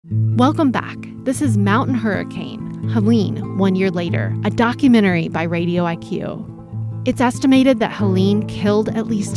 Welcome back. This is Mountain Hurricane, Helene, 1 year later, a documentary by Radio IQ. It's estimated that Helene killed at least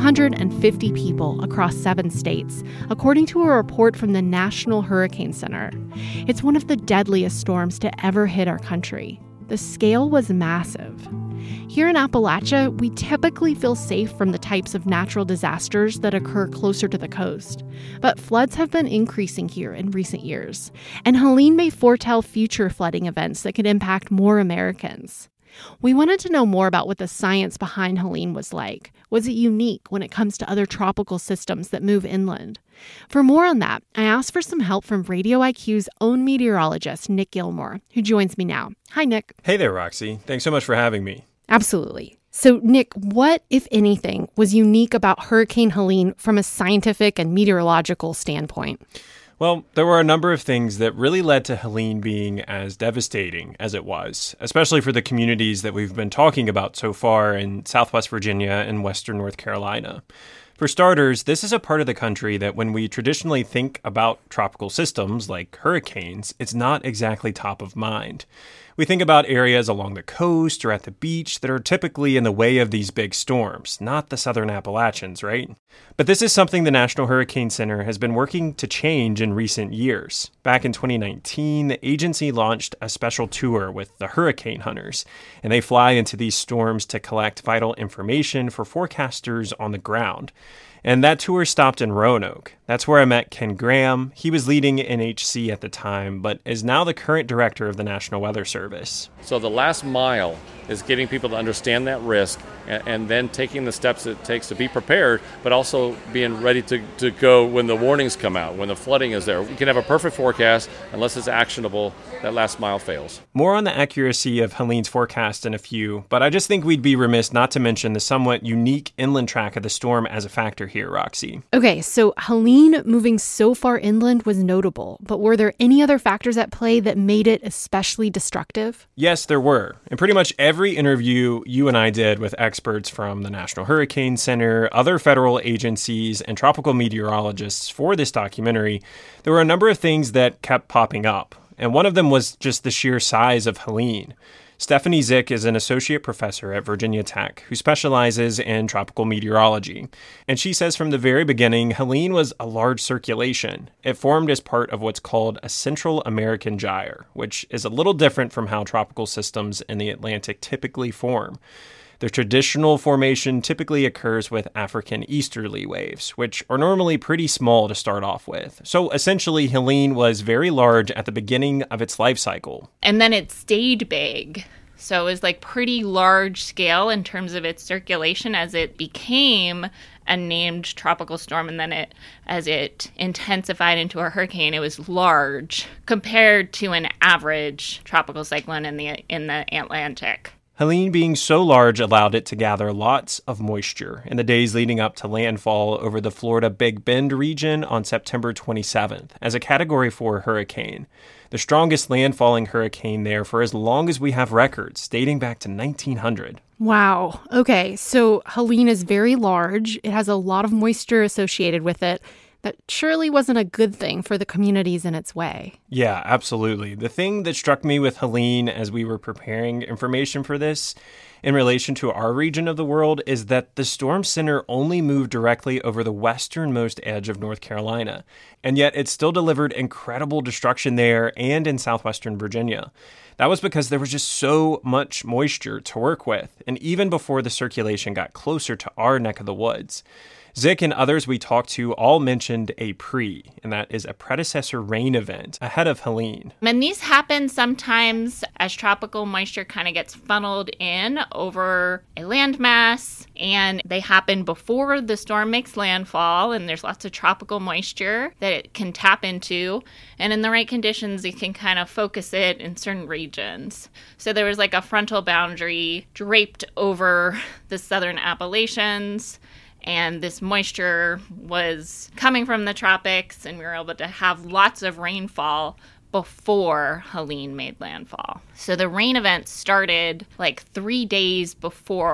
250 people across 7 states, according to a report from the National Hurricane Center. It's one of the deadliest storms to ever hit our country. The scale was massive. Here in Appalachia, we typically feel safe from the types of natural disasters that occur closer to the coast. But floods have been increasing here in recent years, and Helene may foretell future flooding events that could impact more Americans. We wanted to know more about what the science behind Helene was like. Was it unique when it comes to other tropical systems that move inland? For more on that, I asked for some help from Radio IQ's own meteorologist, Nick Gilmore, who joins me now. Hi, Nick. Hey there, Roxy. Thanks so much for having me. Absolutely. So, Nick, what, if anything, was unique about Hurricane Helene from a scientific and meteorological standpoint? Well, there were a number of things that really led to Helene being as devastating as it was, especially for the communities that we've been talking about so far in Southwest Virginia and Western North Carolina. For starters, this is a part of the country that when we traditionally think about tropical systems like hurricanes, it's not exactly top of mind. We think about areas along the coast or at the beach that are typically in the way of these big storms, not the southern Appalachians, right? But this is something the National Hurricane Center has been working to change in recent years. Back in 2019, the agency launched a special tour with the Hurricane Hunters, and they fly into these storms to collect vital information for forecasters on the ground. And that tour stopped in Roanoke. That's where I met Ken Graham. He was leading NHC at the time, but is now the current director of the National Weather Service. So the last mile is getting people to understand that risk and then taking the steps it takes to be prepared, but also being ready to go when the warnings come out, when the flooding is there. We can have a perfect forecast unless it's actionable. That last mile fails. More on the accuracy of Helene's forecast in a few, but I just think we'd be remiss not to mention the somewhat unique inland track of the storm as a factor here, Roxy. Okay, so Helene moving so far inland was notable, but were there any other factors at play that made it especially destructive? Yes, there were. In pretty much every interview you and I did with experts from the National Hurricane Center, other federal agencies, and tropical meteorologists for this documentary, there were a number of things that kept popping up. And one of them was just the sheer size of Helene. Stephanie Zick is an associate professor at Virginia Tech who specializes in tropical meteorology. And she says from the very beginning, Helene was a large circulation. It formed as part of what's called a Central American gyre, which is a little different from how tropical systems in the Atlantic typically form. The traditional formation typically occurs with African easterly waves, which are normally pretty small to start off with. So essentially, Helene was very large at the beginning of its life cycle. And then it stayed big. So it was like pretty large scale in terms of its circulation as it became a named tropical storm. And then as it intensified into a hurricane, it was large compared to an average tropical cyclone in the Atlantic. Helene being so large allowed it to gather lots of moisture in the days leading up to landfall over the Florida Big Bend region on September 27th as a Category 4 hurricane, the strongest landfalling hurricane there for as long as we have records, dating back to 1900. Wow. Okay, so Helene is very large. It has a lot of moisture associated with it. That surely wasn't a good thing for the communities in its way. Yeah, absolutely. The thing that struck me with Helene as we were preparing information for this in relation to our region of the world is that the storm center only moved directly over the westernmost edge of North Carolina, and yet it still delivered incredible destruction there and in southwestern Virginia. That was because there was just so much moisture to work with, and even before the circulation got closer to our neck of the woods. Zick and others we talked to all mentioned a and that is a predecessor rain event ahead of Helene. And these happen sometimes as tropical moisture kind of gets funneled in over a landmass, and they happen before the storm makes landfall, and there's lots of tropical moisture that it can tap into, and in the right conditions, it can kind of focus it in certain regions. So there was like a frontal boundary draped over the southern Appalachians, and this moisture was coming from the tropics, and we were able to have lots of rainfall before Helene made landfall. So the rain event started like 3 days before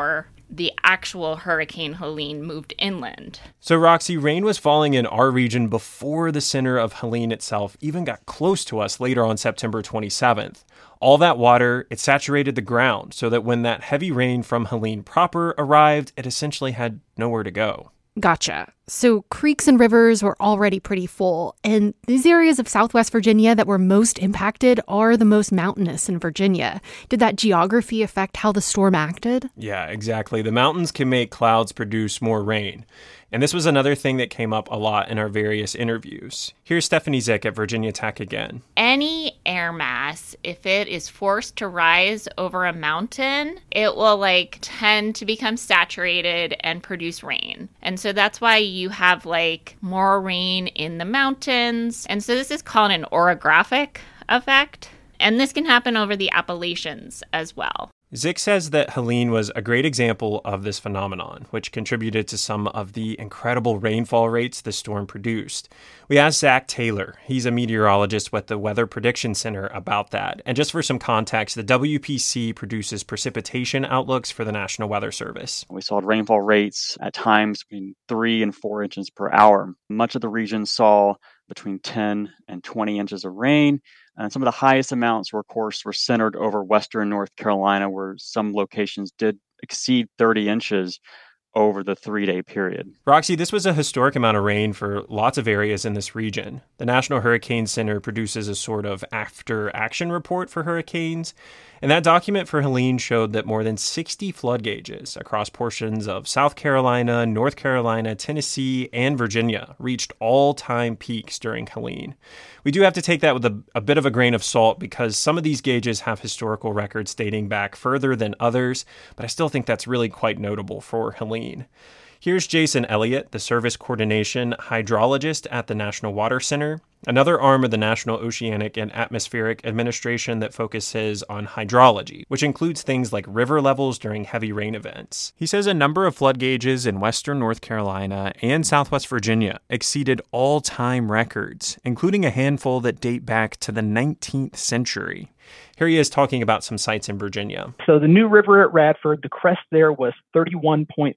the actual Hurricane Helene moved inland. So, Roxy, rain was falling in our region before the center of Helene itself even got close to us later on September 27th. All that water, it saturated the ground so that when that heavy rain from Helene proper arrived, it essentially had nowhere to go. Gotcha. So creeks and rivers were already pretty full, and these areas of Southwest Virginia that were most impacted are the most mountainous in Virginia. Did that geography affect how the storm acted? Yeah, exactly. The mountains can make clouds produce more rain. And this was another thing that came up a lot in our various interviews. Here's Stephanie Zick at Virginia Tech again. Any air mass, if it is forced to rise over a mountain, it will tend to become saturated and produce rain. And so that's why you have more rain in the mountains. And so this is called an orographic effect. And this can happen over the Appalachians as well. Zick says that Helene was a great example of this phenomenon, which contributed to some of the incredible rainfall rates the storm produced. We asked Zach Taylor, he's a meteorologist with the Weather Prediction Center, about that. And just for some context, the WPC produces precipitation outlooks for the National Weather Service. We saw rainfall rates at times between 3 and 4 inches per hour. Much of the region saw between 10 and 20 inches of rain. And some of the highest amounts were centered over western North Carolina, where some locations did exceed 30 inches over the 3-day period. Roxy, this was a historic amount of rain for lots of areas in this region. The National Hurricane Center produces a sort of after-action report for hurricanes, and that document for Helene showed that more than 60 flood gauges across portions of South Carolina, North Carolina, Tennessee, and Virginia reached all-time peaks during Helene. We do have to take that with a bit of a grain of salt because some of these gauges have historical records dating back further than others, but I still think that's really quite notable for Helene. Here's Jason Elliott, the Service Coordination Hydrologist at the National Water Center, another arm of the National Oceanic and Atmospheric Administration that focuses on hydrology, which includes things like river levels during heavy rain events. He says a number of flood gauges in western North Carolina and southwest Virginia exceeded all-time records, including a handful that date back to the 19th century. Here he is talking about some sites in Virginia. So the New River at Radford, the crest there was 31.03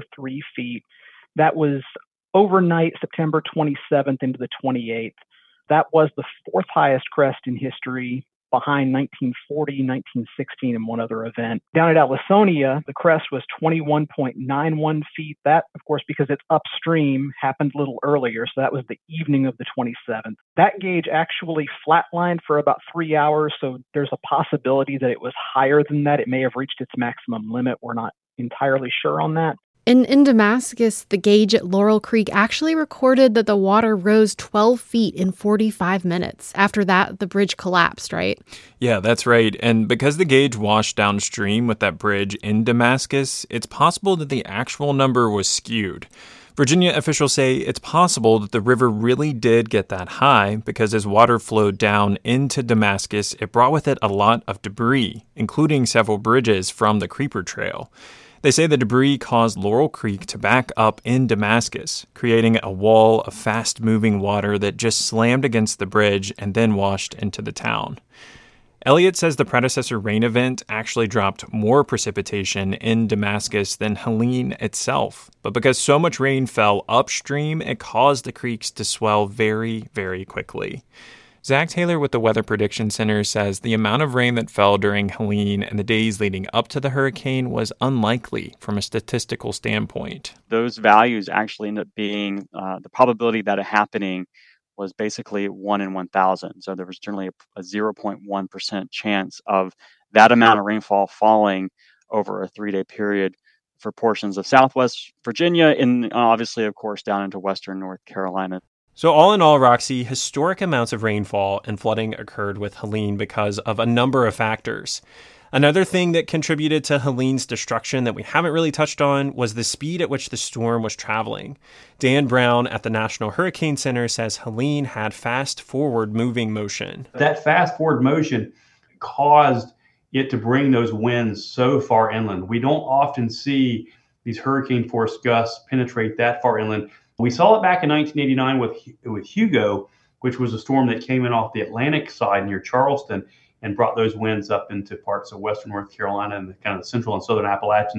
feet. That was overnight, September 27th into the 28th. That was the fourth highest crest in history, behind 1940, 1916, and one other event. Down at Allisonia, the crest was 21.91 feet. That, of course, because it's upstream, happened a little earlier, so that was the evening of the 27th. That gauge actually flatlined for about 3 hours, so there's a possibility that it was higher than that. It may have reached its maximum limit. We're not entirely sure on that. In Damascus, the gauge at Laurel Creek actually recorded that the water rose 12 feet in 45 minutes. After that, the bridge collapsed, right? Yeah, that's right. And because the gauge washed downstream with that bridge in Damascus, it's possible that the actual number was skewed. Virginia officials say it's possible that the river really did get that high because as water flowed down into Damascus, it brought with it a lot of debris, including several bridges from the Creeper Trail. They say the debris caused Laurel Creek to back up in Damascus, creating a wall of fast-moving water that just slammed against the bridge and then washed into the town. Elliott says the predecessor rain event actually dropped more precipitation in Damascus than Helene itself, but because so much rain fell upstream, it caused the creeks to swell very, very quickly. Zach Taylor with the Weather Prediction Center says the amount of rain that fell during Helene and the days leading up to the hurricane was unlikely from a statistical standpoint. Those values actually end up being the probability that it happening was basically 1 in 1,000. So there was generally a 0.1% chance of that amount of rainfall falling over a 3-day period for portions of Southwest Virginia and obviously, of course, down into Western North Carolina. So all in all, Roxy, historic amounts of rainfall and flooding occurred with Helene because of a number of factors. Another thing that contributed to Helene's destruction that we haven't really touched on was the speed at which the storm was traveling. Dan Brown at the National Hurricane Center says Helene had fast forward moving motion. That fast forward motion caused it to bring those winds so far inland. We don't often see these hurricane force gusts penetrate that far inland. We saw it back in 1989 with Hugo, which was a storm that came in off the Atlantic side near Charleston and brought those winds up into parts of western North Carolina and kind of the central and southern Appalachians.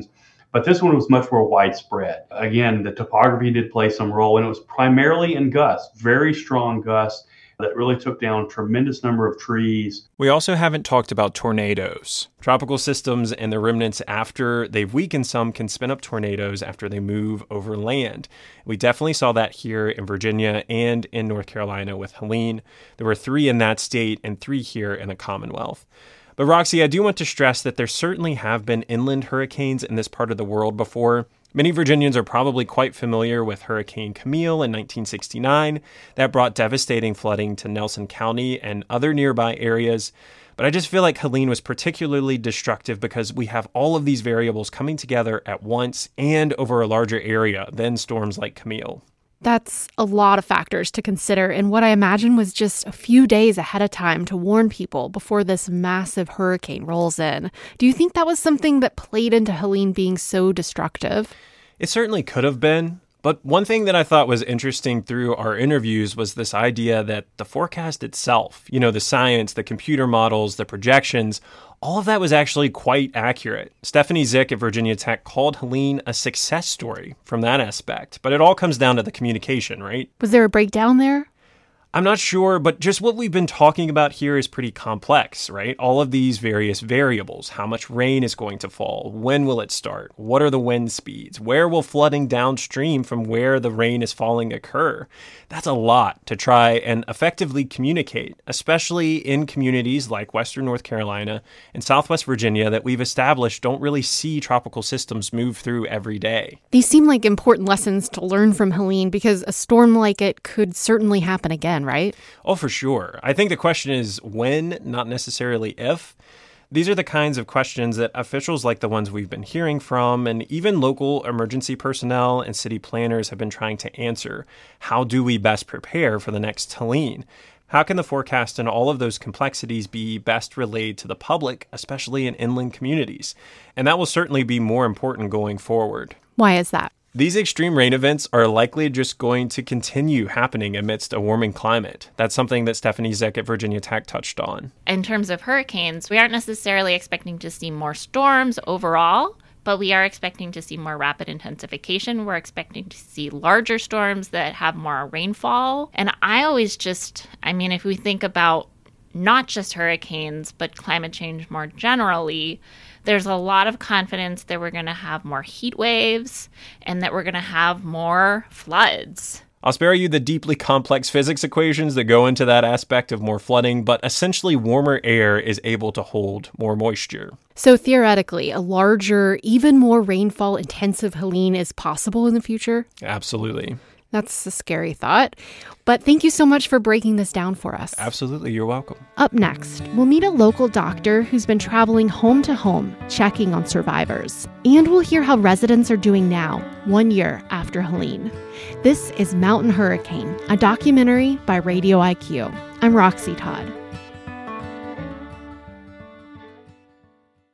But this one was much more widespread. Again, the topography did play some role, and it was primarily in gusts, very strong gusts that really took down a tremendous number of trees. We also haven't talked about tornadoes. Tropical systems and their remnants after they've weakened some can spin up tornadoes after they move over land. We definitely saw that here in Virginia and in North Carolina with Helene. There were 3 in that state and 3 here in the Commonwealth. But Roxy, I do want to stress that there certainly have been inland hurricanes in this part of the world before. Many Virginians are probably quite familiar with Hurricane Camille in 1969. That brought devastating flooding to Nelson County and other nearby areas. But I just feel like Helene was particularly destructive because we have all of these variables coming together at once and over a larger area than storms like Camille. That's a lot of factors to consider in what I imagine was just a few days ahead of time to warn people before this massive hurricane rolls in. Do you think that was something that played into Helene being so destructive? It certainly could have been. But one thing that I thought was interesting through our interviews was this idea that the forecast itself, the science, the computer models, the projections, all of that was actually quite accurate. Stephanie Zick at Virginia Tech called Helene a success story from that aspect. But it all comes down to the communication, right? Was there a breakdown there? I'm not sure, but just what we've been talking about here is pretty complex, right? All of these various variables. How much rain is going to fall? When will it start? What are the wind speeds? Where will flooding downstream from where the rain is falling occur? That's a lot to try and effectively communicate, especially in communities like Western North Carolina and Southwest Virginia that we've established don't really see tropical systems move through every day. These seem like important lessons to learn from Helene because a storm like it could certainly happen again, right? Oh, for sure. I think the question is when, not necessarily if. These are the kinds of questions that officials like the ones we've been hearing from, and even local emergency personnel and city planners have been trying to answer. How do we best prepare for the next Helene? How can the forecast and all of those complexities be best relayed to the public, especially in inland communities? And that will certainly be more important going forward. Why is that? These extreme rain events are likely just going to continue happening amidst a warming climate. That's something that Stephanie Zick at Virginia Tech touched on. In terms of hurricanes, we aren't necessarily expecting to see more storms overall, but we are expecting to see more rapid intensification. We're expecting to see larger storms that have more rainfall. And I always if we think about not just hurricanes, but climate change more generally, there's a lot of confidence that we're going to have more heat waves and that we're going to have more floods. I'll spare you the deeply complex physics equations that go into that aspect of more flooding, but essentially warmer air is able to hold more moisture. So theoretically, a larger, even more rainfall-intensive Helene is possible in the future? Absolutely. That's a scary thought. But thank you so much for breaking this down for us. Absolutely. You're welcome. Up next, we'll meet a local doctor who's been traveling home to home, checking on survivors. And we'll hear how residents are doing now, 1 year after Helene. This is Mountain Hurricane, a documentary by Radio IQ. I'm Roxy Todd.